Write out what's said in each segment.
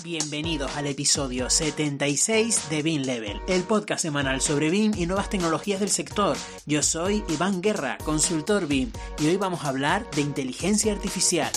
Bienvenidos al episodio 76 de BIM Level, el podcast semanal sobre BIM y nuevas tecnologías del sector. Yo soy Iván Guerra, consultor BIM, y hoy vamos a hablar de inteligencia artificial.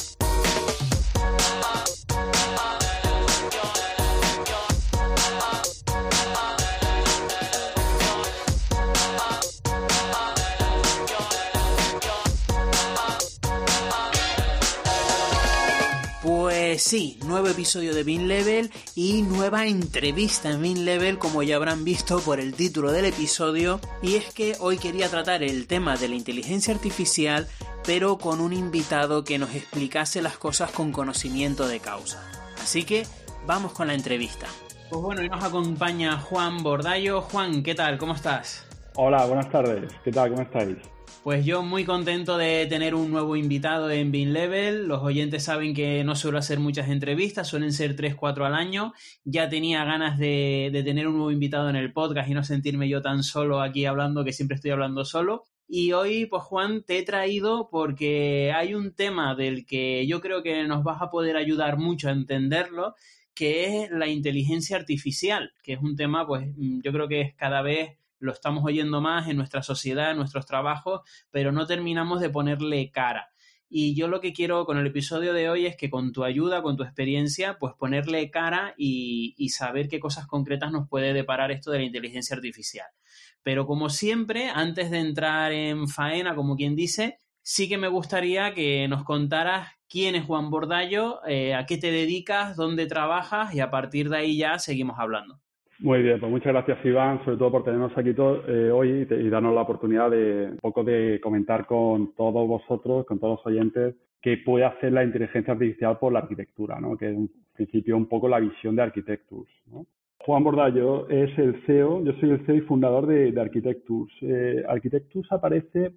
Pues sí, nuevo episodio de BIM Level y nueva entrevista en BIM Level, como ya habrán visto por el título del episodio, y es que hoy quería tratar el tema de la inteligencia artificial, pero con un invitado que nos explicase las cosas con conocimiento de causa. Así que vamos con la entrevista. Pues bueno, hoy nos acompaña Juan Bordallo. Juan, ¿qué tal? ¿Cómo estás? Hola, buenas tardes. ¿Qué tal? ¿Cómo estáis? Pues yo muy contento de tener un nuevo invitado en BIM Level. Los oyentes saben que no suelo hacer muchas entrevistas, suelen ser 3-4 al año. Ya tenía ganas de tener un nuevo invitado en el podcast y no sentirme yo tan solo aquí hablando, que siempre estoy hablando solo. Y hoy, pues Juan, te he traído porque hay un tema del que yo creo que nos vas a poder ayudar mucho a entenderlo, que es la inteligencia artificial, que es un tema, pues yo creo que es cada vez lo estamos oyendo más en nuestra sociedad, en nuestros trabajos, pero no terminamos de ponerle cara. Y yo lo que quiero con el episodio de hoy es que con tu ayuda, con tu experiencia, pues ponerle cara y saber qué cosas concretas nos puede deparar esto de la inteligencia artificial. Pero como siempre, antes de entrar en faena, como quien dice, sí que me gustaría que nos contaras quién es Juan Bordallo, a qué te dedicas, dónde trabajas y a partir de ahí ya seguimos hablando. Muy bien, pues muchas gracias Iván, sobre todo por tenernos aquí hoy y darnos la oportunidad de un poco de comentar con todos vosotros, con todos los oyentes, qué puede hacer la inteligencia artificial por la arquitectura, ¿no? Que es en principio un poco la visión de Architectures, ¿no? Juan Bordallo es el CEO, yo soy el CEO y fundador de Architectures. Architectures aparece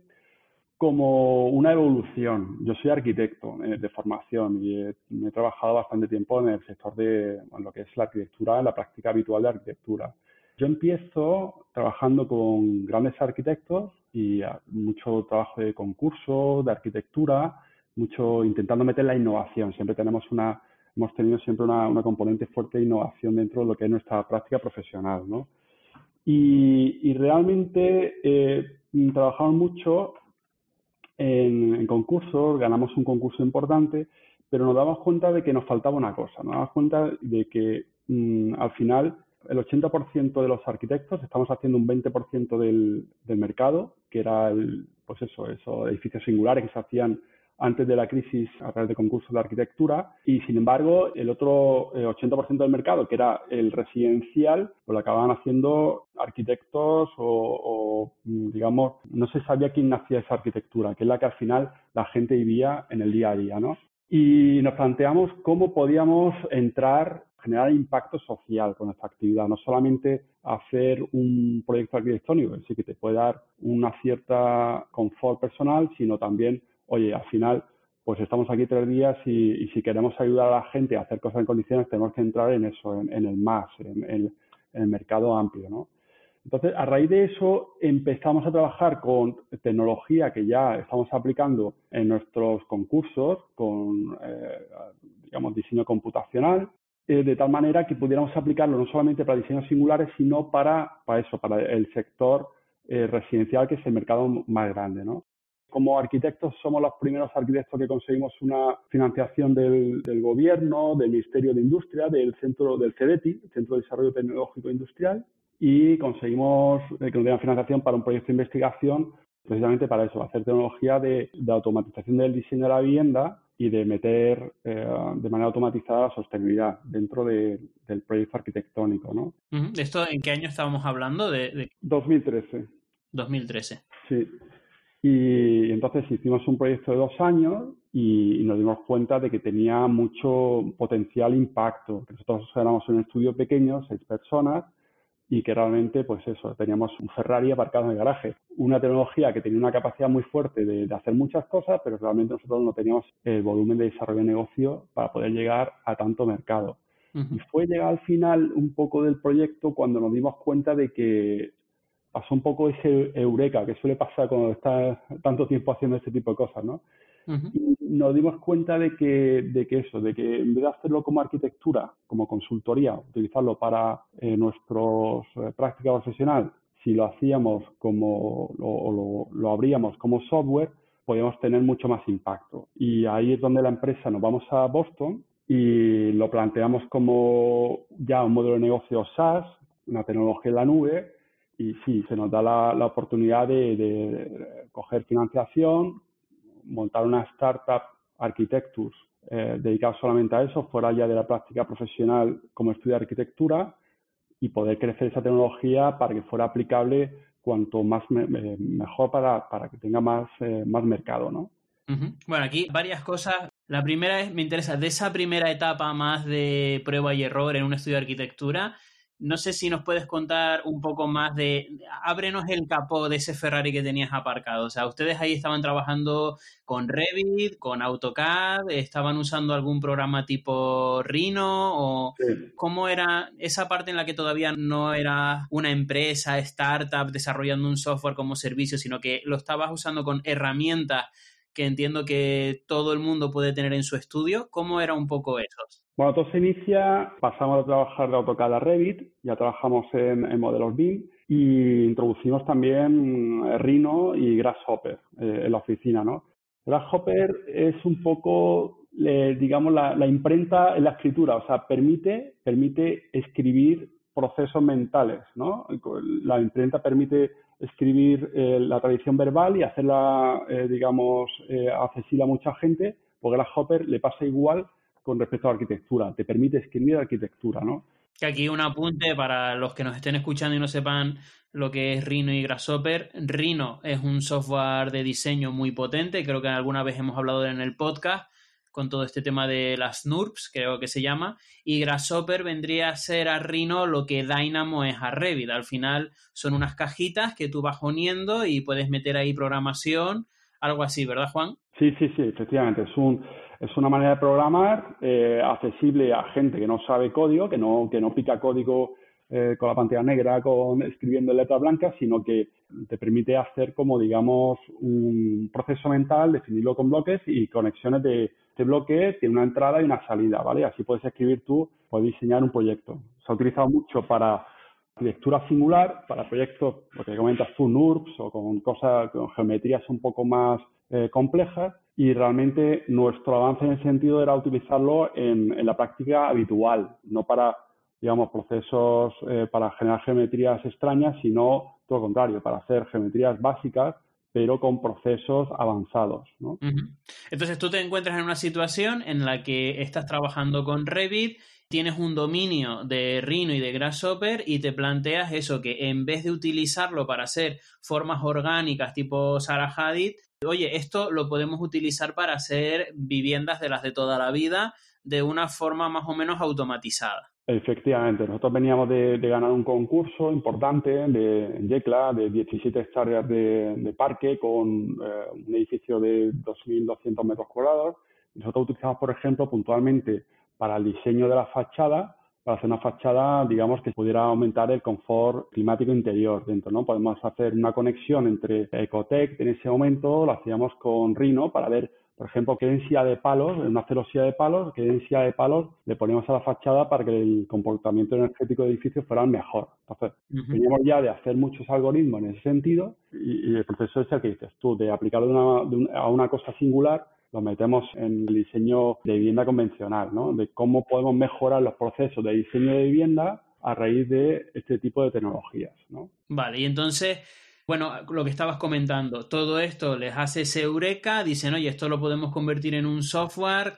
como una evolución. Yo soy arquitecto de formación y he trabajado bastante tiempo en el sector de lo que es la arquitectura, la práctica habitual de arquitectura. Yo empiezo trabajando con grandes arquitectos y mucho trabajo de concurso, de arquitectura, mucho intentando meter la innovación. Hemos tenido siempre una componente fuerte de innovación dentro de lo que es nuestra práctica profesional, ¿no? Y realmente trabajamos mucho en concursos, ganamos un concurso importante, pero nos damos cuenta de que nos faltaba una cosa. Nos damos cuenta de que al final el 80% de los arquitectos estamos haciendo un 20% del mercado, que era esos edificios singulares que se hacían antes de la crisis a través de concursos de arquitectura, y sin embargo el otro 80% del mercado, que era el residencial, pues lo acababan haciendo arquitectos o digamos, no se sabía quién hacía esa arquitectura, que es la que al final la gente vivía en el día a día, ¿no? Y nos planteamos cómo podíamos generar impacto social con esta actividad, no solamente hacer un proyecto arquitectónico, que sí que te puede dar una cierta confort personal, sino también, oye, al final, pues estamos aquí 3 días y si queremos ayudar a la gente a hacer cosas en condiciones, tenemos que entrar en eso, en el más, en el mercado amplio, ¿no? Entonces, a raíz de eso, empezamos a trabajar con tecnología que ya estamos aplicando en nuestros concursos, con, digamos, diseño computacional, de tal manera que pudiéramos aplicarlo no solamente para diseños singulares, sino para el sector residencial, que es el mercado más grande, ¿no? Como arquitectos somos los primeros arquitectos que conseguimos una financiación del gobierno, del Ministerio de Industria, del centro del CEDETI, el Centro de Desarrollo Tecnológico Industrial, y conseguimos que nos dieran financiación para un proyecto de investigación precisamente para eso, hacer tecnología de automatización del diseño de la vivienda y de meter de manera automatizada la sostenibilidad dentro del proyecto arquitectónico, ¿no? ¿Esto en qué año estábamos hablando? 2013. 2013. Sí. Y entonces hicimos un proyecto de 2 años y nos dimos cuenta de que tenía mucho potencial impacto. Nosotros éramos un estudio pequeño, 6 personas, y que realmente, pues eso, teníamos un Ferrari aparcado en el garaje. Una tecnología que tenía una capacidad muy fuerte de hacer muchas cosas, pero realmente nosotros no teníamos el volumen de desarrollo de negocio para poder llegar a tanto mercado. Y fue llegar al final un poco del proyecto cuando nos dimos cuenta de que pasó un poco ese eureka que suele pasar cuando estás tanto tiempo haciendo este tipo de cosas, ¿no? Ujú. Y nos dimos cuenta de que en vez de hacerlo como arquitectura, como consultoría, utilizarlo para nuestra práctica profesional, si lo hacíamos lo abríamos como software, podíamos tener mucho más impacto. Y ahí es donde la empresa nos vamos a Boston y lo planteamos como ya un modelo de negocio SaaS, una tecnología en la nube, y sí, se nos da la oportunidad de coger financiación, montar una startup Architectus dedicada solamente a eso, fuera ya de la práctica profesional como estudio de arquitectura, y poder crecer esa tecnología para que fuera aplicable cuanto más mejor para que tenga más mercado, ¿no? Ujú. Bueno, aquí varias cosas. La primera es, me interesa, de esa primera etapa más de prueba y error en un estudio de arquitectura, no sé si nos puedes contar un poco más ábrenos el capó de ese Ferrari que tenías aparcado. O sea, ustedes ahí estaban trabajando con Revit, con AutoCAD, estaban usando algún programa tipo Rhino, o Sí. cómo era esa parte en la que todavía no era una empresa, startup desarrollando un software como servicio, sino que lo estabas usando con herramientas que entiendo que todo el mundo puede tener en su estudio. ¿Cómo era un poco eso? Bueno, todo se inicia, pasamos a trabajar de AutoCAD a Revit, ya trabajamos en modelos BIM y introducimos también Rhino y Grasshopper en la oficina, ¿no? Grasshopper es un poco, digamos, la imprenta en la escritura, o sea, permite escribir procesos mentales, ¿no? La imprenta permite escribir la tradición verbal y hacerla, digamos, accesible a mucha gente, porque Grasshopper le pasa igual con respecto a la arquitectura, te permite escribir arquitectura, ¿no? Que aquí un apunte para los que nos estén escuchando y no sepan lo que es Rhino y Grasshopper. Rhino es un software de diseño muy potente, creo que alguna vez hemos hablado en el podcast con todo este tema de las NURBS, creo que se llama, y Grasshopper vendría a ser a Rhino lo que Dynamo es a Revit. Al final son unas cajitas que tú vas poniendo y puedes meter ahí programación, algo así, ¿verdad, Juan? Sí, efectivamente. Es una manera de programar accesible a gente que no sabe código, que no pica código con la pantalla negra, escribiendo en letras blancas, sino que te permite hacer como, digamos, un proceso mental, definirlo con bloques y conexiones de este bloque tiene una entrada y una salida, ¿vale? Así puedes escribir tú, puedes diseñar un proyecto. Se ha utilizado mucho para arquitectura singular, para proyectos, lo que comentas tú, NURBS o con geometrías un poco más complejas, y realmente nuestro avance en ese sentido era utilizarlo en la práctica habitual, no para, digamos, procesos para generar geometrías extrañas, sino todo lo contrario, para hacer geometrías básicas, pero con procesos avanzados, ¿no? Ujú. Entonces tú te encuentras en una situación en la que estás trabajando con Revit, tienes un dominio de Rhino y de Grasshopper y te planteas eso, que en vez de utilizarlo para hacer formas orgánicas tipo Zaha Hadid, oye, esto lo podemos utilizar para hacer viviendas de las de toda la vida de una forma más o menos automatizada. Efectivamente, nosotros veníamos de ganar un concurso importante en Yecla de 17 hectáreas de parque con un edificio de 2.200 metros cuadrados. Nosotros utilizamos, por ejemplo, puntualmente para el diseño de la fachada, para hacer una fachada, digamos, que pudiera aumentar el confort climático interior dentro, ¿no? Podemos hacer una conexión entre Ecotec, en ese momento lo hacíamos con Rhino para ver, por ejemplo, qué densidad de palos, en una celosía de palos, qué densidad de palos le poníamos a la fachada para que el comportamiento energético del edificio fuera mejor. Entonces, Ujú. veníamos ya de hacer muchos algoritmos en ese sentido y el proceso es el que dices tú, de aplicarlo a una cosa singular, lo metemos en el diseño de vivienda convencional, ¿no? De cómo podemos mejorar los procesos de diseño de vivienda a raíz de este tipo de tecnologías, ¿no? Vale, y entonces, bueno, lo que estabas comentando, todo esto les hace ese eureka, dicen, oye, esto lo podemos convertir en un software,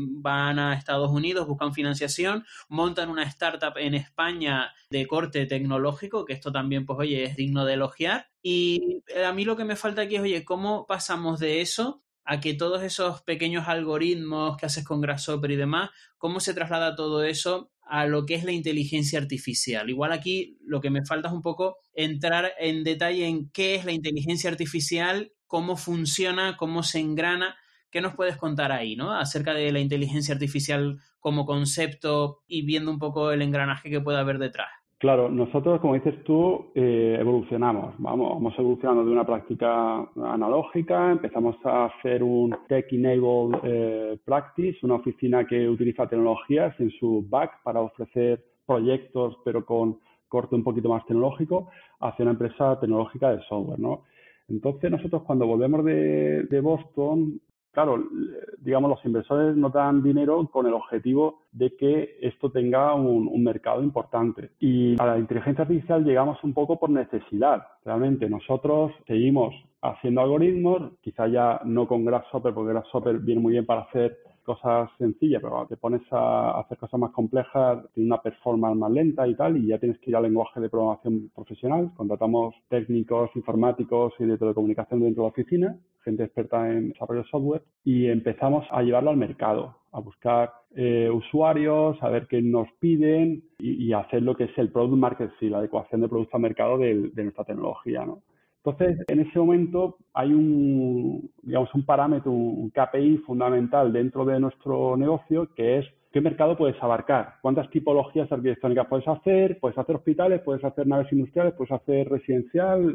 van a Estados Unidos, buscan financiación, montan una startup en España de corte tecnológico, que esto también, pues, oye, es digno de elogiar. Y a mí lo que me falta aquí es, oye, ¿cómo pasamos de eso a que todos esos pequeños algoritmos que haces con Grasshopper y demás, cómo se traslada todo eso a lo que es la inteligencia artificial? Igual aquí lo que me falta es un poco entrar en detalle en qué es la inteligencia artificial, cómo funciona, cómo se engrana. ¿Qué nos puedes contar ahí, ¿no? Acerca de la inteligencia artificial como concepto y viendo un poco el engranaje que puede haber detrás. Claro, nosotros, como dices tú, evolucionamos, vamos evolucionando de una práctica analógica, empezamos a hacer un Tech-Enabled Practice, una oficina que utiliza tecnologías en su back para ofrecer proyectos, pero con corte un poquito más tecnológico, hacia una empresa tecnológica de software, ¿no? Entonces, nosotros cuando volvemos de Boston, claro, digamos, los inversores no dan dinero con el objetivo de que esto tenga un mercado importante. Y a la inteligencia artificial llegamos un poco por necesidad. Realmente nosotros seguimos haciendo algoritmos, quizá ya no con Grasshopper, porque Grasshopper viene muy bien para hacer cosas sencillas, pero te pones a hacer cosas más complejas, tiene una performance más lenta y tal, y ya tienes que ir al lenguaje de programación profesional. Contratamos técnicos, informáticos y de telecomunicación dentro de la oficina, gente experta en desarrollo de software, y empezamos a llevarlo al mercado, a buscar usuarios, a ver qué nos piden y hacer lo que es el product market fit, la adecuación de producto al mercado de nuestra tecnología, ¿no? Entonces, en ese momento hay digamos, un parámetro, un KPI fundamental dentro de nuestro negocio, que es qué mercado puedes abarcar, cuántas tipologías arquitectónicas puedes hacer hospitales, puedes hacer naves industriales, puedes hacer residencial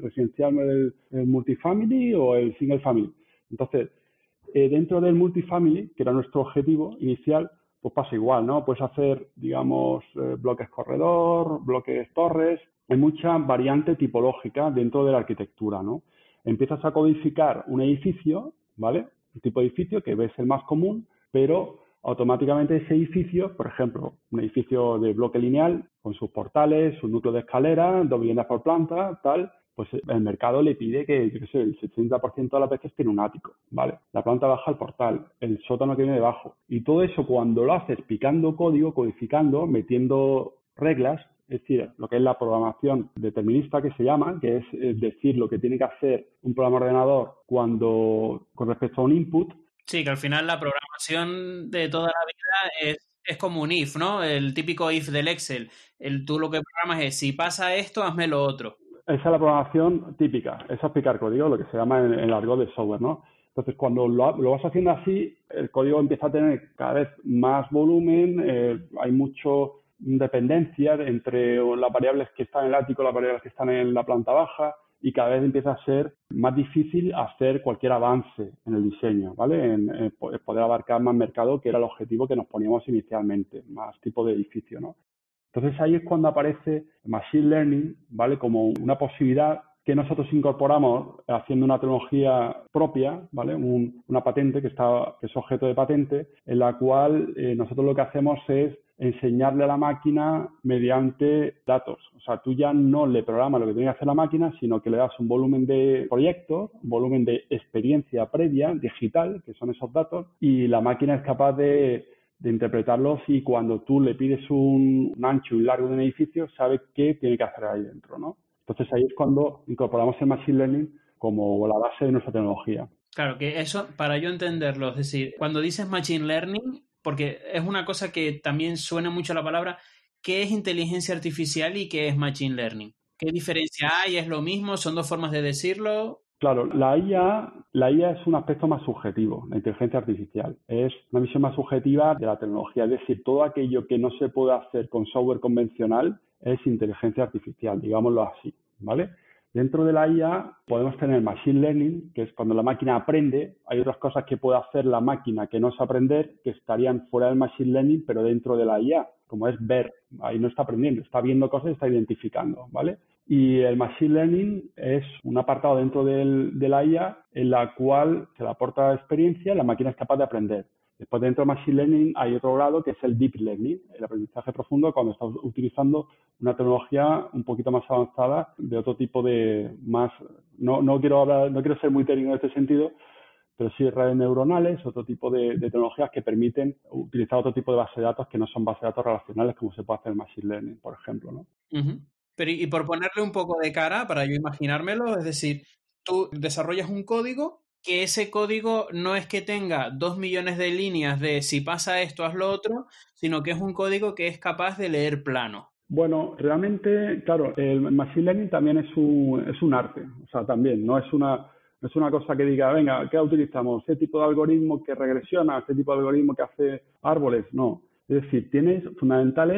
el multifamily o el single family. Entonces, dentro del multifamily, que era nuestro objetivo inicial, pues pasa igual, ¿no? Puedes hacer, digamos, bloques corredor, bloques torres, hay mucha variante tipológica dentro de la arquitectura, ¿no? Empiezas a codificar un edificio, ¿vale? Un tipo de edificio que ves el más común, pero automáticamente ese edificio, por ejemplo, un edificio de bloque lineal, con sus portales, su núcleo de escalera, 2 viviendas por planta, tal, pues el mercado le pide que, yo qué sé, el 70% de las veces tiene un ático, ¿vale? La planta baja el portal, el sótano que viene debajo. Y todo eso cuando lo haces picando código, codificando, metiendo reglas, es decir, lo que es la programación determinista que se llama, que es decir lo que tiene que hacer un programa de ordenador con respecto a un input. Sí, que al final la programación de toda la vida es como un if, ¿no? El típico if del Excel. Tú lo que programas es, si pasa esto, hazme lo otro. Esa es la programación típica, eso es picar código, lo que se llama en el argot de software, ¿no? Entonces, cuando lo vas haciendo así, el código empieza a tener cada vez más volumen, hay mucho dependencia entre las variables que están en el ático, las variables que están en la planta baja, y cada vez empieza a ser más difícil hacer cualquier avance en el diseño, ¿vale? En poder abarcar más mercado, que era el objetivo que nos poníamos inicialmente, más tipo de edificio, ¿no? Entonces ahí es cuando aparece Machine Learning, ¿vale? Como una posibilidad que nosotros incorporamos haciendo una tecnología propia, ¿vale? Una patente que es objeto de patente, en la cual nosotros lo que hacemos es enseñarle a la máquina mediante datos. O sea, tú ya no le programas lo que tiene que hacer la máquina, sino que le das un volumen de proyectos, un volumen de experiencia previa, digital, que son esos datos, y la máquina es capaz de interpretarlos, y cuando tú le pides un ancho y largo de un edificio, sabe qué tiene que hacer ahí dentro, ¿no? Entonces ahí es cuando incorporamos el Machine Learning como la base de nuestra tecnología. Claro, que eso, para yo entenderlo, es decir, cuando dices Machine Learning, porque es una cosa que también suena mucho la palabra, ¿qué es inteligencia artificial y qué es Machine Learning? ¿Qué diferencia hay? ¿Es lo mismo? ¿Son dos formas de decirlo? Claro, la IA es un aspecto más subjetivo, la inteligencia artificial. Es una visión más subjetiva de la tecnología. Es decir, todo aquello que no se puede hacer con software convencional es inteligencia artificial, digámoslo así, ¿vale? Dentro de la IA podemos tener Machine Learning, que es cuando la máquina aprende. Hay otras cosas que puede hacer la máquina que no es aprender, que estarían fuera del Machine Learning, pero dentro de la IA, como es ver. Ahí no está aprendiendo, está viendo cosas y está identificando, ¿vale? Y el Machine Learning es un apartado dentro de la IA en la cual se le aporta experiencia y la máquina es capaz de aprender. Después, dentro de Machine Learning hay otro grado que es el Deep Learning, el aprendizaje profundo, cuando estás utilizando una tecnología un poquito más avanzada de otro tipo de más... No quiero ser muy técnico en este sentido, pero sí redes neuronales, otro tipo de tecnologías que permiten utilizar otro tipo de base de datos que no son bases de datos relacionales, como se puede hacer en Machine Learning, por ejemplo, ¿no? Uh-huh. Pero y por ponerle un poco de cara, para yo imaginármelo, es decir, tú desarrollas un código, que ese código no es que tenga 2 millones de líneas de si pasa esto, haz lo otro, sino que es un código que es capaz de leer plano. Bueno, realmente, claro, el Machine Learning también es un arte. O sea, también no es una cosa que diga, venga, ¿qué utilizamos? ¿Este tipo de algoritmo que regresiona? ¿Este tipo de algoritmo que hace árboles? No. Es decir, tienes fundamentales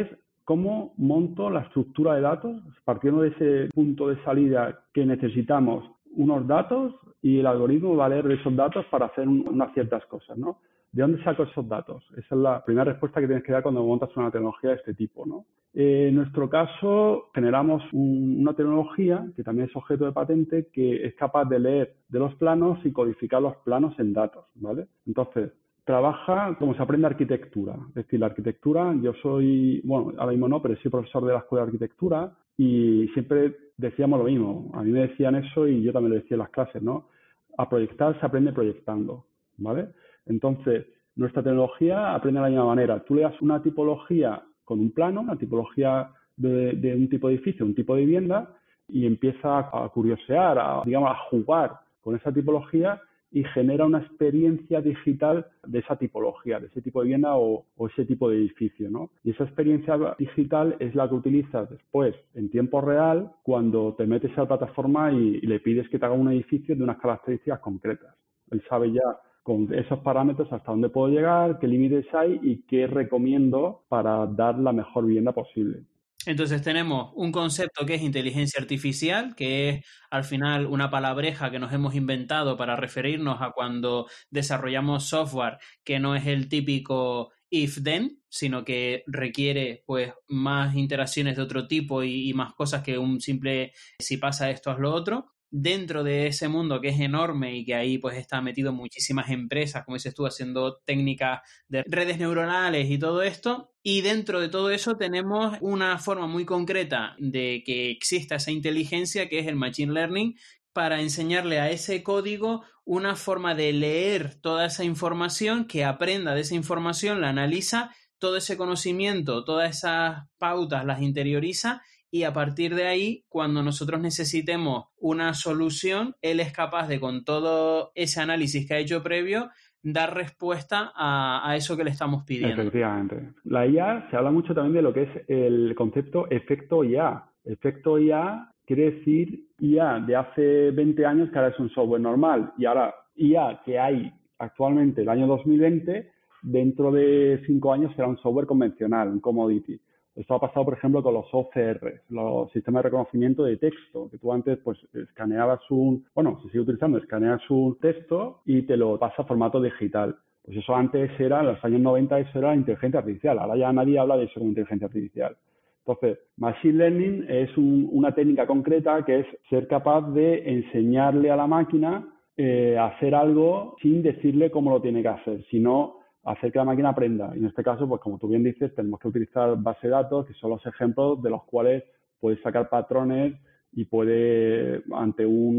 cómo monto la estructura de datos, partiendo de ese punto de salida que necesitamos unos datos y el algoritmo va a leer de esos datos para hacer unas ciertas cosas, ¿no? ¿De dónde saco esos datos? Esa es la primera respuesta que tienes que dar cuando montas una tecnología de este tipo, ¿no? En nuestro caso, generamos una tecnología que también es objeto de patente que es capaz de leer de los planos y codificar los planos en datos, ¿vale? Entonces, trabaja como se aprende arquitectura. Es decir, la arquitectura, yo soy, bueno, ahora mismo no, pero soy profesor de la Escuela de Arquitectura y siempre decíamos lo mismo. A mí me decían eso y yo también lo decía en las clases, ¿no? A proyectar se aprende proyectando, ¿vale? Entonces, nuestra tecnología aprende de la misma manera. Tú le das una tipología con un plano, una tipología de un tipo de edificio, un tipo de vivienda, y empieza a curiosear, digamos, a jugar con esa tipología y genera una experiencia digital de esa tipología, de ese tipo de vivienda o ese tipo de edificio, ¿no? Y esa experiencia digital es la que utilizas después en tiempo real cuando te metes a la plataforma y le pides que te haga un edificio de unas características concretas. Él sabe ya con esos parámetros hasta dónde puedo llegar, qué límites hay y qué recomiendo para dar la mejor vivienda posible. Entonces tenemos un concepto que es inteligencia artificial, que es al final una palabreja que nos hemos inventado para referirnos a cuando desarrollamos software que no es el típico if-then, sino que requiere pues más interacciones de otro tipo y más cosas que un simple si pasa esto haz lo otro. Dentro de ese mundo que es enorme y que ahí pues está metido muchísimas empresas, como dices tú, haciendo técnicas de redes neuronales y todo esto. Y dentro de todo eso tenemos una forma muy concreta de que exista esa inteligencia que es el Machine Learning para enseñarle a ese código una forma de leer toda esa información, que aprenda de esa información, la analiza, todo ese conocimiento, todas esas pautas las interioriza y a partir de ahí, cuando nosotros necesitemos una solución, él es capaz de, con todo ese análisis que ha hecho previo, dar respuesta a eso que le estamos pidiendo. Efectivamente. La IA se habla mucho también de lo que es el concepto efecto IA. Efecto IA quiere decir IA de hace 20 años que ahora es un software normal y ahora IA que hay actualmente el año 2020, dentro de 5 años será un software convencional, un commodity. Esto ha pasado, por ejemplo, con los OCR, los sistemas de reconocimiento de texto, que tú antes pues escaneabas se sigue utilizando, escaneas un texto y te lo pasa a formato digital. Pues eso antes era, en los años 90, eso era inteligencia artificial. Ahora ya nadie habla de eso como inteligencia artificial. Entonces, Machine Learning es una técnica concreta que es ser capaz de enseñarle a la máquina a hacer algo sin decirle cómo lo tiene que hacer, sino hacer que la máquina aprenda. Y en este caso, pues como tú bien dices, tenemos que utilizar base de datos, que son los ejemplos de los cuales puedes sacar patrones y puede, ante un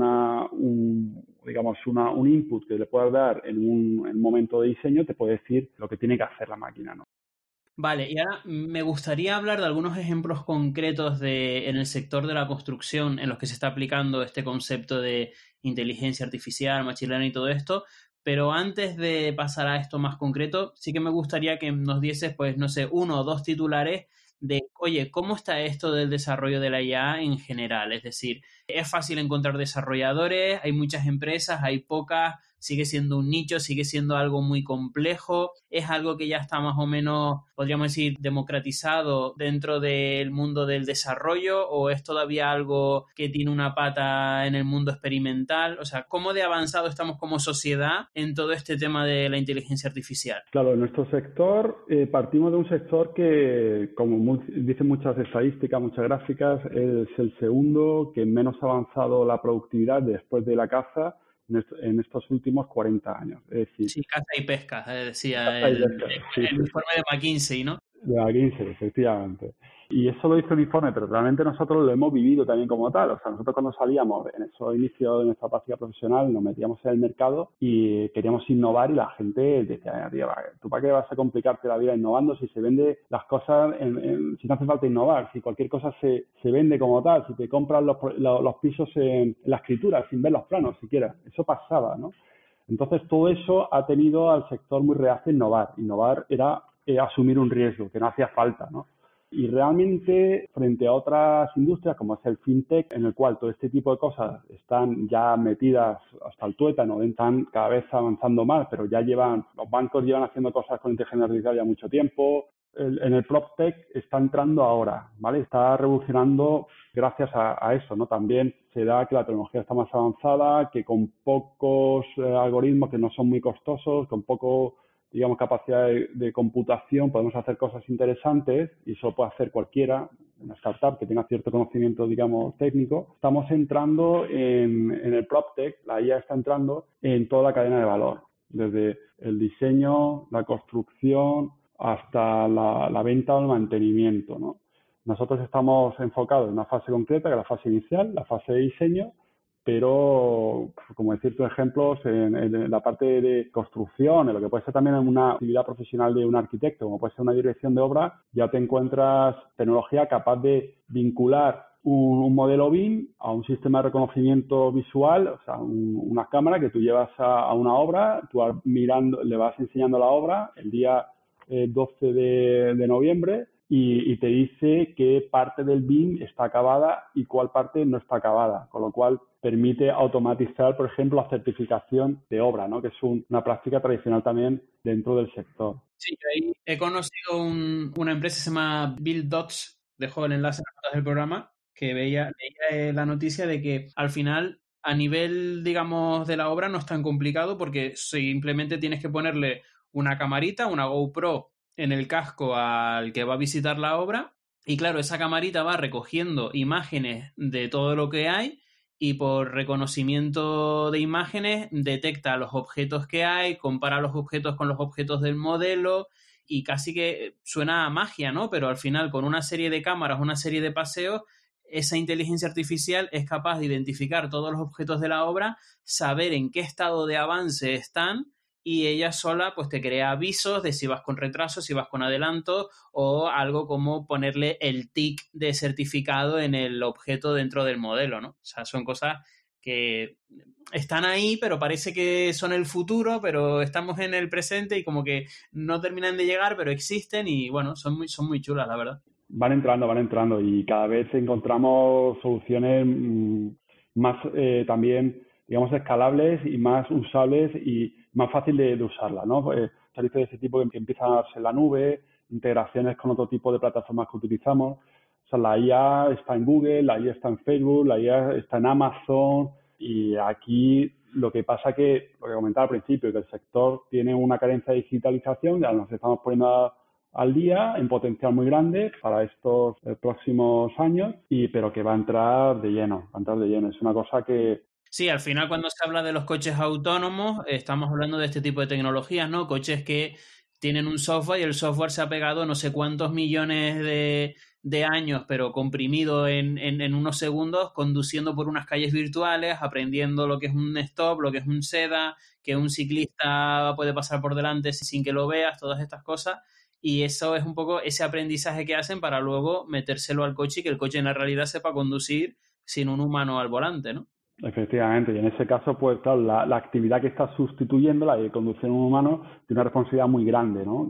input que le puedas dar en un momento de diseño, te puede decir lo que tiene que hacer la máquina, ¿no? Vale, y ahora me gustaría hablar de algunos ejemplos concretos en el sector de la construcción en los que se está aplicando este concepto de inteligencia artificial, machine learning y todo esto. Pero antes de pasar a esto más concreto, sí que me gustaría que nos dieses, pues, no sé, uno o dos titulares de, oye, ¿cómo está esto del desarrollo de la IA en general? Es decir, ¿es fácil encontrar desarrolladores? ¿Hay muchas empresas? ¿Hay pocas? ¿Sigue siendo un nicho? ¿Sigue siendo algo muy complejo? ¿Es algo que ya está más o menos, podríamos decir, democratizado dentro del mundo del desarrollo? ¿O es todavía algo que tiene una pata en el mundo experimental? O sea, ¿cómo de avanzado estamos como sociedad en todo este tema de la inteligencia artificial? Claro, en nuestro sector partimos de un sector que, como dicen muchas estadísticas, muchas gráficas, es el segundo que menos ha avanzado la productividad después de la caza en estos últimos 40 años. Es decir, Sí, caza y pesca, decía caza y pesca, sí, el informe de McKinsey, ¿no? de la 15, efectivamente. Y eso lo dice un informe, pero realmente nosotros lo hemos vivido también como tal. O sea, nosotros cuando salíamos en esos inicios de nuestra práctica profesional nos metíamos en el mercado y queríamos innovar y la gente decía, tío, ¿tú para qué vas a complicarte la vida innovando si se vende las cosas, si no hace falta innovar, si cualquier cosa se vende como tal, si te compras los pisos en la escritura sin ver los planos siquiera? Eso pasaba, ¿no? Entonces, todo eso ha tenido al sector muy reacio a innovar. Innovar era asumir un riesgo, que no hacía falta, ¿no? Y realmente, frente a otras industrias, como es el fintech, en el cual todo este tipo de cosas están ya metidas hasta el tuétano, están cada vez avanzando más, pero los bancos llevan haciendo cosas con inteligencia artificial ya mucho tiempo, en el PropTech está entrando ahora, ¿vale? Está revolucionando gracias a eso, ¿no? También se da que la tecnología está más avanzada, que con pocos algoritmos que no son muy costosos, con poco, digamos, capacidad de computación, podemos hacer cosas interesantes y eso puede hacer cualquiera, una startup que tenga cierto conocimiento, digamos, técnico. Estamos entrando en el PropTech, la IA está entrando en toda la cadena de valor, desde el diseño, la construcción, hasta la venta o el mantenimiento, ¿no? Nosotros estamos enfocados en una fase concreta, que es la fase inicial, la fase de diseño, pero, como decir tus ejemplos, en la parte de construcción, en lo que puede ser también una actividad profesional de un arquitecto, como puede ser una dirección de obra, ya te encuentras tecnología capaz de vincular un modelo BIM a un sistema de reconocimiento visual, o sea, una cámara que tú llevas a una obra, tú mirando, le vas enseñando la obra el día 12 de noviembre y te dice qué parte del BIM está acabada y cuál parte no está acabada, con lo cual permite automatizar, por ejemplo, la certificación de obra, ¿no? Que es una práctica tradicional también dentro del sector. Sí, yo ahí he conocido una empresa que se llama Build Dots, dejo el enlace en las notas del programa, que leía la noticia de que al final a nivel, digamos, de la obra no es tan complicado porque simplemente tienes que ponerle una camarita, una GoPro en el casco al que va a visitar la obra y claro, esa camarita va recogiendo imágenes de todo lo que hay y por reconocimiento de imágenes detecta los objetos que hay, compara los objetos con los objetos del modelo y casi que suena a magia, ¿no? Pero al final con una serie de cámaras, una serie de paseos, esa inteligencia artificial es capaz de identificar todos los objetos de la obra, saber en qué estado de avance están y ella sola pues te crea avisos de si vas con retraso, si vas con adelanto o algo como ponerle el tick de certificado en el objeto dentro del modelo, ¿no? O sea, son cosas que están ahí, pero parece que son el futuro, pero estamos en el presente y como que no terminan de llegar, pero existen y bueno, son muy chulas, la verdad. Van entrando y cada vez encontramos soluciones más también, digamos, escalables y más usables y más fácil de usarla, ¿no? Servicios de ese tipo que empiezan a darse en la nube, integraciones con otro tipo de plataformas que utilizamos. O sea, la IA está en Google, la IA está en Facebook, la IA está en Amazon y aquí lo que pasa que, lo que comentaba al principio, que el sector tiene una carencia de digitalización, ya nos estamos poniendo al día en potencial muy grande para estos próximos años, pero que va a entrar de lleno, Es una cosa que... Sí, al final cuando se habla de los coches autónomos, estamos hablando de este tipo de tecnologías, ¿no? Coches que tienen un software y el software se ha pegado no sé cuántos millones de años, pero comprimido en unos segundos, conduciendo por unas calles virtuales, aprendiendo lo que es un stop, lo que es un SEDA, que un ciclista puede pasar por delante sin que lo veas, todas estas cosas. Y eso es un poco ese aprendizaje que hacen para luego metérselo al coche y que el coche en la realidad sepa conducir sin un humano al volante, ¿no? Efectivamente, y en ese caso, pues claro, la actividad que está sustituyendo, la de conducir un humano, tiene una responsabilidad muy grande, ¿no?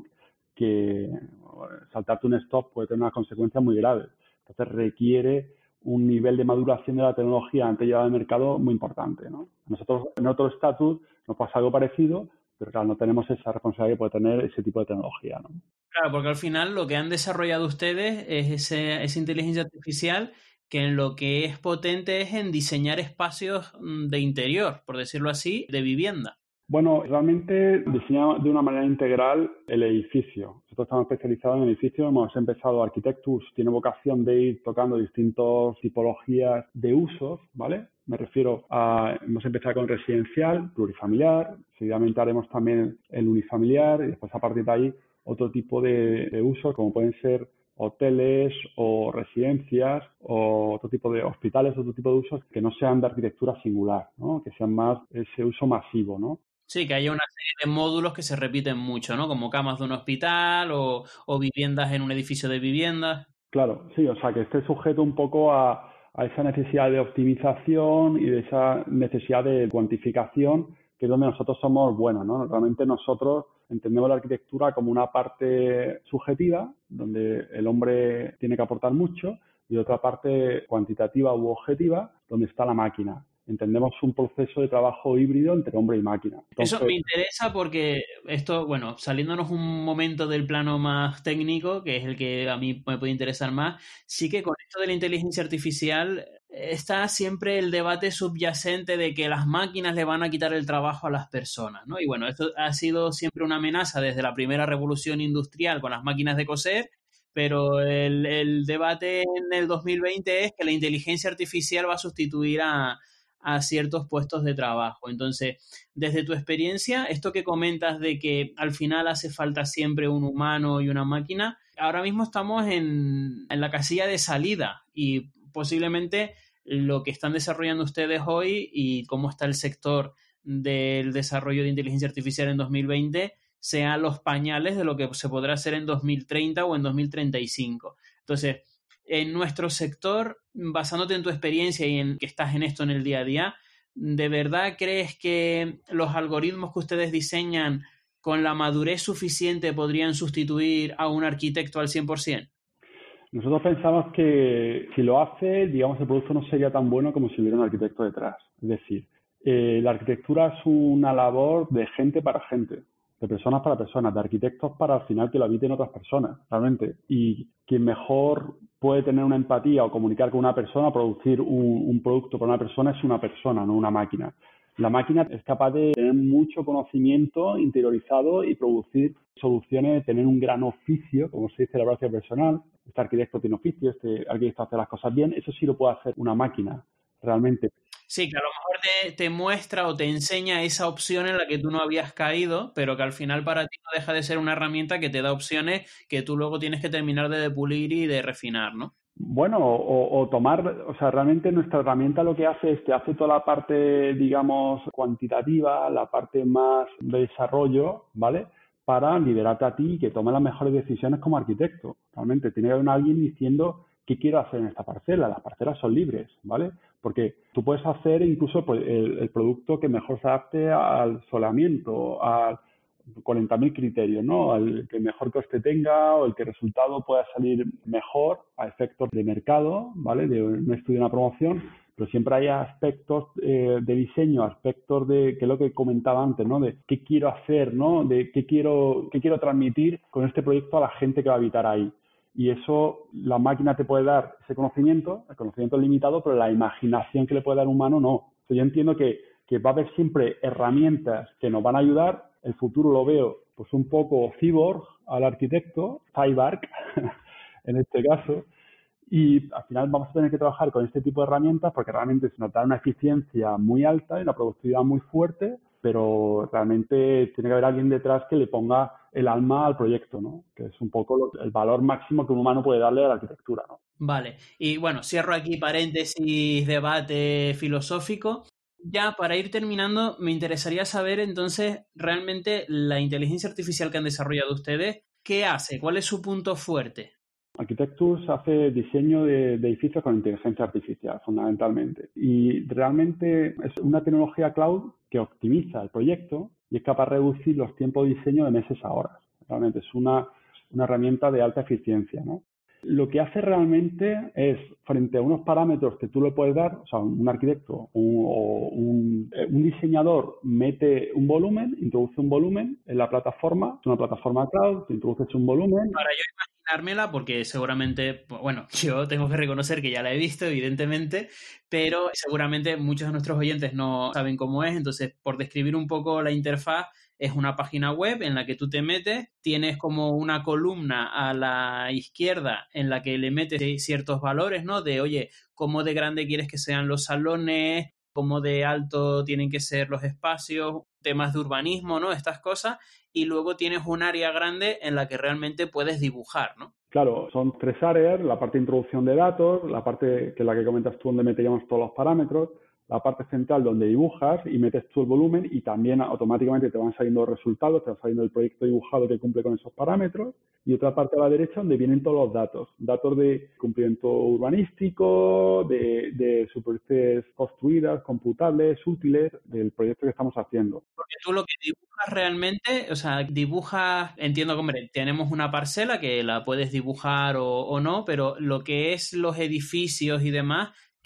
Que saltarte un stop puede tener unas consecuencias muy graves. Entonces requiere un nivel de maduración de la tecnología antes de llevar al mercado muy importante, ¿no? Nosotros en otro estatus nos pasa algo parecido, pero claro, no tenemos esa responsabilidad que puede tener ese tipo de tecnología, ¿no? Claro, porque al final lo que han desarrollado ustedes es esa inteligencia artificial que en lo que es potente es en diseñar espacios de interior, por decirlo así, de vivienda. Bueno, realmente diseñamos de una manera integral el edificio. Nosotros estamos especializados en el edificio, hemos empezado Architectus, tiene vocación de ir tocando distintas tipologías de usos, ¿vale? Me refiero hemos empezado con residencial, plurifamiliar, seguidamente haremos también el unifamiliar y después a partir de ahí otro tipo de usos como pueden ser hoteles o residencias o otro tipo de hospitales, otro tipo de usos que no sean de arquitectura singular, ¿no? Que sean más ese uso masivo, ¿no? Sí, que haya una serie de módulos que se repiten mucho, ¿no? Como camas de un hospital o viviendas en un edificio de viviendas. Claro, sí, o sea, que esté sujeto un poco a esa necesidad de optimización y de esa necesidad de cuantificación, que es donde nosotros somos buenos, ¿no? Realmente nosotros entendemos la arquitectura como una parte subjetiva, donde el hombre tiene que aportar mucho, y otra parte cuantitativa u objetiva, donde está la máquina. Entendemos un proceso de trabajo híbrido entre hombre y máquina. Entonces, eso me interesa porque esto, bueno, saliéndonos un momento del plano más técnico, que es el que a mí me puede interesar más, sí que con esto de la inteligencia artificial está siempre el debate subyacente de que las máquinas le van a quitar el trabajo a las personas, ¿no? Y bueno, esto ha sido siempre una amenaza desde la primera revolución industrial con las máquinas de coser, pero el debate en el 2020 es que la inteligencia artificial va a sustituir a ciertos puestos de trabajo. Entonces, desde tu experiencia, esto que comentas de que al final hace falta siempre un humano y una máquina, ahora mismo estamos en la casilla de salida y posiblemente lo que están desarrollando ustedes hoy y cómo está el sector del desarrollo de inteligencia artificial en 2020 sean los pañales de lo que se podrá hacer en 2030 o en 2035. Entonces, en nuestro sector, basándote en tu experiencia y en que estás en esto en el día a día, ¿de verdad crees que los algoritmos que ustedes diseñan con la madurez suficiente podrían sustituir a un arquitecto al 100%? Nosotros pensamos que si lo hace, digamos, el producto no sería tan bueno como si hubiera un arquitecto detrás. Es decir, la arquitectura es una labor de gente para gente, de personas para personas, de arquitectos para al final que lo habiten otras personas, realmente. Y quien mejor puede tener una empatía o comunicar con una persona, producir un producto para una persona, es una persona, no una máquina. La máquina es capaz de tener mucho conocimiento interiorizado y producir soluciones, tener un gran oficio, como se dice la gracia personal. Este arquitecto tiene oficio, este arquitecto hace las cosas bien. Eso sí lo puede hacer una máquina, realmente. Sí, que a lo mejor te muestra o te enseña esa opción en la que tú no habías caído, pero que al final para ti no deja de ser una herramienta que te da opciones que tú luego tienes que terminar de depulir y de refinar, ¿no? Bueno, o tomar, o sea, realmente nuestra herramienta lo que hace es que hace toda la parte, digamos, cuantitativa, la parte más de desarrollo, ¿vale? Para liberarte a ti y que tome las mejores decisiones como arquitecto. Realmente tiene que haber alguien diciendo qué quiero hacer en esta parcela. Las parcelas son libres, ¿vale? Porque tú puedes hacer incluso pues, el producto que mejor se adapte al soleamiento, a 40.000 criterios, ¿no? El que mejor coste tenga o el que el resultado pueda salir mejor a efectos de mercado, ¿vale? De un estudio, una promoción, pero siempre hay aspectos de diseño, aspectos de, que es lo que comentaba antes, ¿no? De qué quiero hacer, ¿no? De qué quiero transmitir con este proyecto a la gente que va a habitar ahí. Y eso, la máquina te puede dar ese conocimiento, el conocimiento es limitado, pero la imaginación que le puede dar un humano, no. Entonces, yo entiendo que va a haber siempre herramientas que nos van a ayudar. El futuro lo veo pues un poco cyborg al arquitecto, cyborg en este caso, y al final vamos a tener que trabajar con este tipo de herramientas porque realmente se nos da una eficiencia muy alta y una productividad muy fuerte, pero realmente tiene que haber alguien detrás que le ponga el alma al proyecto, ¿no? Que es un poco el valor máximo que un humano puede darle a la arquitectura, ¿no? Vale, y bueno, cierro aquí paréntesis, debate filosófico. Ya para ir terminando, me interesaría saber entonces realmente la inteligencia artificial que han desarrollado ustedes, ¿qué hace? ¿Cuál es su punto fuerte? Architectures hace diseño de edificios con inteligencia artificial, fundamentalmente. Y realmente es una tecnología cloud que optimiza el proyecto y es capaz de reducir los tiempos de diseño de meses a horas. Realmente es una herramienta de alta eficiencia, ¿no? Lo que hace realmente es, frente a unos parámetros que tú le puedes dar, o sea, un arquitecto o un diseñador mete un volumen, introduce un volumen en la plataforma, es una plataforma cloud, tú introduces un volumen. Para yo imaginármela, porque seguramente, bueno, yo tengo que reconocer que ya la he visto, evidentemente, pero seguramente muchos de nuestros oyentes no saben cómo es, entonces, por describir un poco la interfaz, es una página web en la que tú te metes, tienes como una columna a la izquierda en la que le metes ciertos valores, ¿no? De, oye, cómo de grande quieres que sean los salones, cómo de alto tienen que ser los espacios, temas de urbanismo, ¿no? Estas cosas. Y luego tienes un área grande en la que realmente puedes dibujar, ¿no? Claro, son 3 áreas, la parte de introducción de datos, la parte que es la que comentas tú donde meteríamos todos los parámetros, la parte central donde dibujas y metes tú el volumen y también automáticamente te van saliendo los resultados, te va saliendo el proyecto dibujado que cumple con esos parámetros y otra parte a la derecha donde vienen todos los datos de cumplimiento urbanístico, de superficies construidas, computables, útiles del proyecto que estamos haciendo. Porque tú lo que dibujas realmente, o sea, dibujas, entiendo que, hombre, tenemos una parcela que la puedes dibujar o no, pero lo que es los edificios y demás,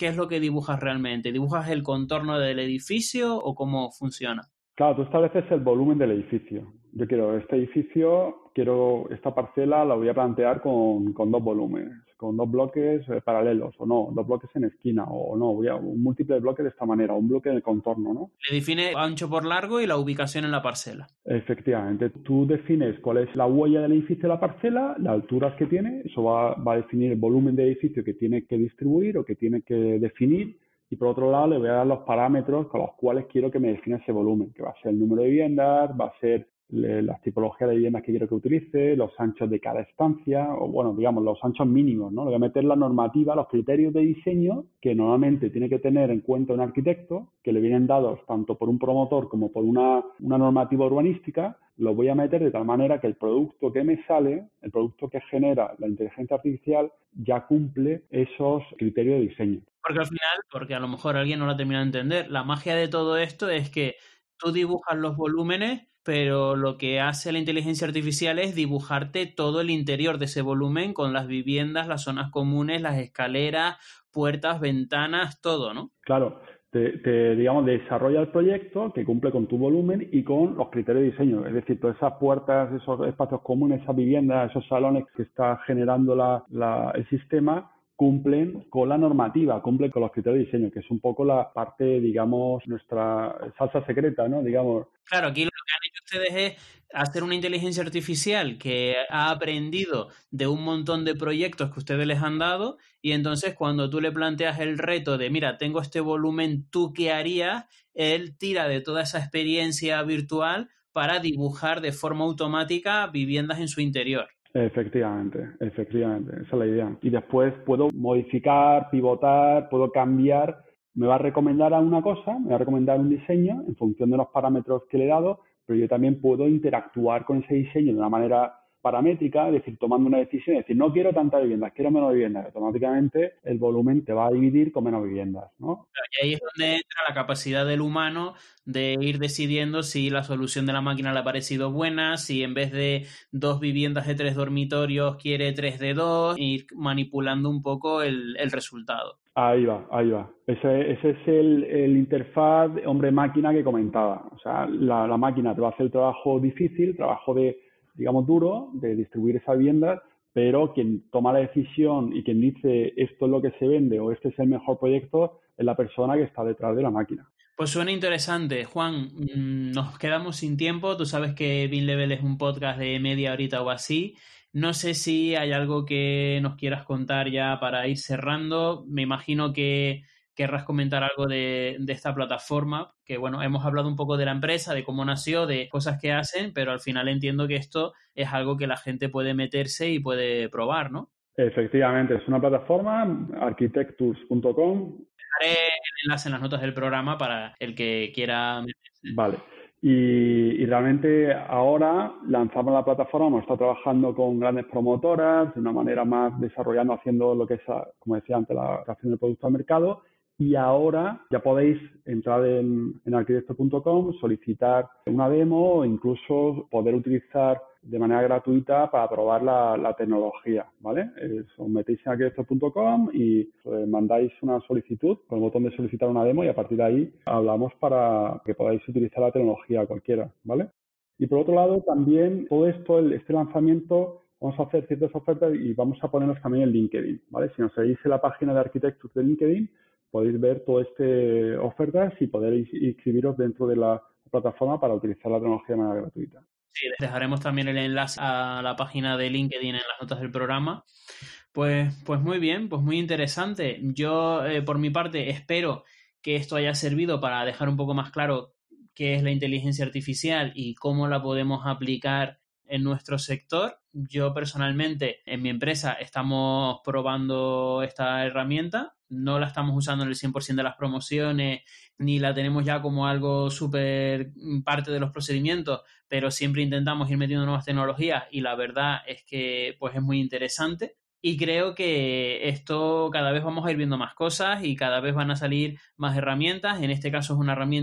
¿qué es lo que dibujas realmente? ¿Dibujas el contorno del edificio o cómo funciona? Claro, tú estableces el volumen del edificio. Yo quiero este edificio, quiero esta parcela, la voy a plantear con dos volúmenes, con dos bloques paralelos, o no, dos bloques en esquina, o no, voy a un múltiple de bloques de esta manera, un bloque de contorno, ¿no? Le define ancho por largo y la ubicación en la parcela. Efectivamente, tú defines cuál es la huella del edificio de la parcela, las alturas que tiene, eso va a definir el volumen de edificio que tiene que distribuir o que tiene que definir. Y por otro lado, le voy a dar los parámetros con los cuales quiero que me defina ese volumen, que va a ser el número de viviendas, va a ser las tipologías de viviendas que quiero que utilice, los anchos de cada estancia, o bueno, digamos, los anchos mínimos, ¿no? Le voy a meter la normativa, los criterios de diseño que normalmente tiene que tener en cuenta un arquitecto, que le vienen dados tanto por un promotor como por una normativa urbanística. Los voy a meter de tal manera que el producto que me sale, el producto que genera la inteligencia artificial, ya cumple esos criterios de diseño. Porque al final, porque a lo mejor alguien no lo ha terminado de entender, la magia de todo esto es que tú dibujas los volúmenes, pero lo que hace la inteligencia artificial es dibujarte todo el interior de ese volumen con las viviendas, las zonas comunes, las escaleras, puertas, ventanas, todo, ¿no? Claro, digamos, desarrolla el proyecto que cumple con tu volumen y con los criterios de diseño. Es decir, todas esas puertas, esos espacios comunes, esas viviendas, esos salones que está generando el sistema, cumplen con la normativa, cumplen con los criterios de diseño, que es un poco la parte, digamos, nuestra salsa secreta, ¿no? Digamos. Claro, aquí lo que han hecho ustedes es hacer una inteligencia artificial que ha aprendido de un montón de proyectos que ustedes les han dado y entonces cuando tú le planteas el reto de, mira, tengo este volumen, ¿tú qué harías? Él tira de toda esa experiencia virtual para dibujar de forma automática viviendas en su interior. Efectivamente, esa es la idea. Y después puedo modificar, pivotar, puedo cambiar, me va a recomendar a una cosa, me va a recomendar un diseño en función de los parámetros que le he dado, pero yo también puedo interactuar con ese diseño de una manera paramétrica, es decir, tomando una decisión, es decir, no quiero tantas viviendas, quiero menos viviendas. Automáticamente el volumen te va a dividir con menos viviendas, ¿no? Y ahí es donde entra la capacidad del humano de ir decidiendo si la solución de la máquina le ha parecido buena, si en vez de 2 viviendas de 3 dormitorios quiere 3 de 2, ir manipulando un poco el resultado. Ahí va, ahí va. Ese es el interfaz hombre-máquina que comentaba. O sea, la máquina te va a hacer el trabajo difícil, trabajo digamos, duro, de distribuir esas viviendas, pero quien toma la decisión y quien dice esto es lo que se vende o este es el mejor proyecto es la persona que está detrás de la máquina. Pues suena interesante. Juan, nos quedamos sin tiempo. Tú sabes que BinLevel es un podcast de media horita o así. No sé si hay algo que nos quieras contar ya para ir cerrando. Me imagino que querrás comentar algo de esta plataforma, que bueno, hemos hablado un poco de la empresa, de cómo nació, de cosas que hacen, pero al final entiendo que esto es algo que la gente puede meterse y puede probar, ¿no? Efectivamente, es una plataforma, architectures.com. Dejaré el enlace en las notas del programa para el que quiera meterse. Vale. Y realmente ahora lanzamos la plataforma, hemos estado trabajando con grandes promotoras, de una manera más desarrollando, haciendo lo que es, como decía antes, la creación del producto al mercado. Y ahora ya podéis entrar en arquitecto.com, solicitar una demo o incluso poder utilizar de manera gratuita para probar la tecnología, ¿vale? Os metéis en arquitecto.com y mandáis una solicitud con el botón de solicitar una demo y a partir de ahí hablamos para que podáis utilizar la tecnología cualquiera, ¿vale? Y por otro lado, también todo esto, este lanzamiento, vamos a hacer ciertas ofertas y vamos a ponernos también en LinkedIn, ¿vale? Si nos seguís en la página de Architecture de LinkedIn, podéis ver todas estas ofertas y poder inscribiros dentro de la plataforma para utilizar la tecnología de manera gratuita. Sí, les dejaremos también el enlace a la página de LinkedIn en las notas del programa. Pues muy bien, pues muy interesante. Yo, por mi parte, espero que esto haya servido para dejar un poco más claro qué es la inteligencia artificial y cómo la podemos aplicar en nuestro sector. Yo personalmente en mi empresa estamos probando esta herramienta, no la estamos usando en el 100% de las promociones ni la tenemos ya como algo súper parte de los procedimientos, pero siempre intentamos ir metiendo nuevas tecnologías y la verdad es que pues es muy interesante. Y creo que esto cada vez vamos a ir viendo más cosas y cada vez van a salir más herramientas. En este caso es una herramienta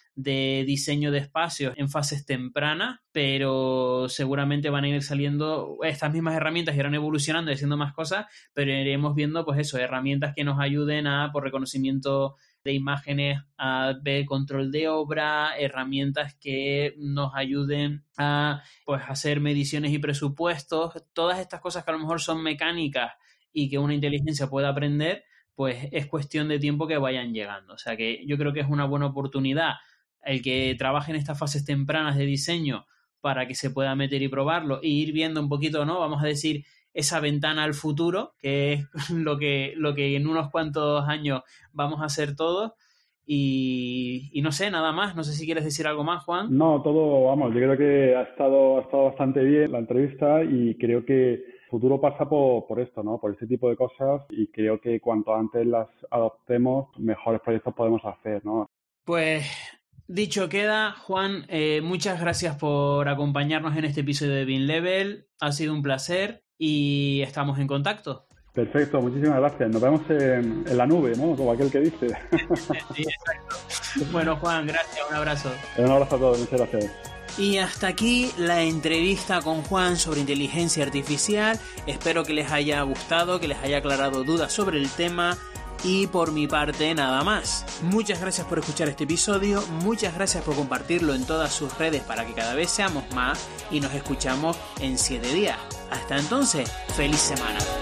de diseño de espacios en fases tempranas, pero seguramente van a ir saliendo estas mismas herramientas, irán evolucionando y haciendo más cosas, pero iremos viendo pues eso, herramientas que nos ayuden a, por reconocimiento de imágenes, a ver control de obra, herramientas que nos ayuden a pues hacer mediciones y presupuestos, todas estas cosas que a lo mejor son mecánicas y que una inteligencia pueda aprender, pues es cuestión de tiempo que vayan llegando. O sea que yo creo que es una buena oportunidad el que trabaje en estas fases tempranas de diseño para que se pueda meter y probarlo e ir viendo un poquito, ¿no? Vamos a decir, esa ventana al futuro, que es lo que en unos cuantos años vamos a hacer todos. Y no sé, nada más. No sé si quieres decir algo más, Juan. No, todo, vamos, yo creo que ha estado bastante bien la entrevista y creo que el futuro pasa por esto, ¿no? Por este tipo de cosas, y creo que cuanto antes las adoptemos, mejores proyectos podemos hacer, ¿no? Pues dicho queda, Juan, muchas gracias por acompañarnos en este episodio de BeamLevel. Ha sido un placer y estamos en contacto. Perfecto, muchísimas gracias. Nos vemos en la nube, ¿no? Como aquel que dice. Sí, exacto. Bueno, Juan, gracias, un abrazo. Un abrazo a todos, muchas gracias. Y hasta aquí la entrevista con Juan sobre inteligencia artificial. Espero que les haya gustado, que les haya aclarado dudas sobre el tema. Y por mi parte, nada más. Muchas gracias por escuchar este episodio, muchas gracias por compartirlo en todas sus redes para que cada vez seamos más, y nos escuchamos en 7 días. Hasta entonces, feliz semana.